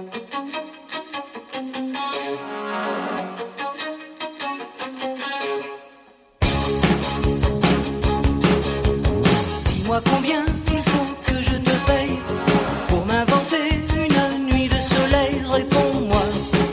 Dis-moi combien il faut que je te paye pour m'inventer une nuit de soleil, réponds-moi.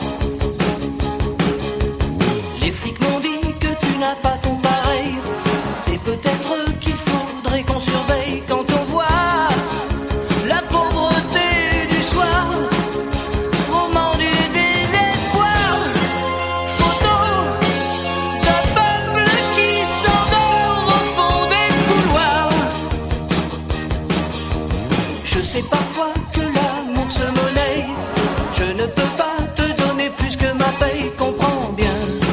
Les flics m'ont dit que tu n'as pas ton pareil, c'est peut-être qu'il faudrait qu'on surveille quand on voit la pauvreté du soir, roman du désespoir, photo d'un peuple qui s'endort au fond des couloirs. Je sais parfois que l'amour se monnaie, je ne peux pas te donner plus que ma paye, comprends bien.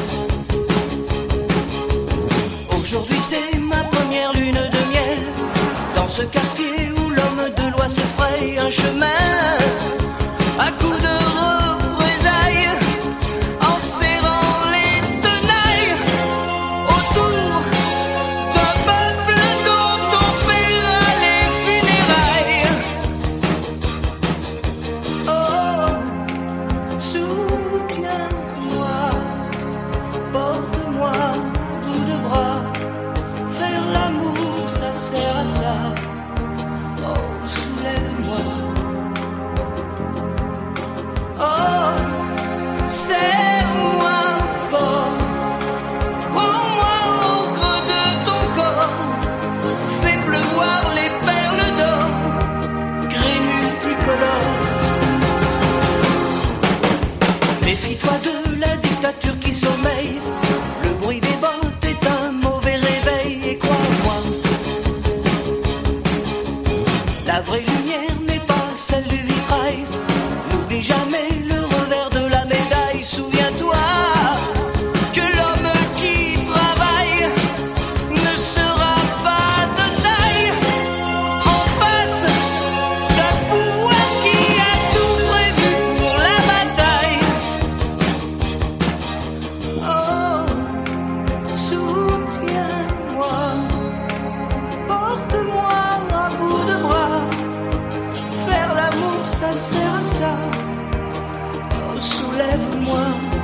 Aujourd'hui c'est ma première lune de miel, dans ce quartier où l'homme de loi se fraye un chemin à coups de représailles, en serrant les tenailles autour d'un peuple dont on paiera les funérailles. Oh, soutiens-moi, porte-moi bout de bras, faire l'amour ça sert à ça. Oh, soulève-moi. Oh, serre-moi fort, prends-moi au creux de ton corps, fais pleuvoir les perles d'or, gris multicolores. Méfie-toi de la dictature qui sommeille, le bruit des bottes est un mauvais réveil, et crois-moi, la vraie lumière n'est pas celle du vitrail. N'oublie jamais le revers de la médaille. Souviens-toi que l'homme qui travaille ne sera pas de taille en face d'un pouvoir qui a tout prévu pour la bataille. Oh, soutiens-moi, porte-moi à bout de bras, faire l'amour ça sert à ça. Oh, soulève-moi.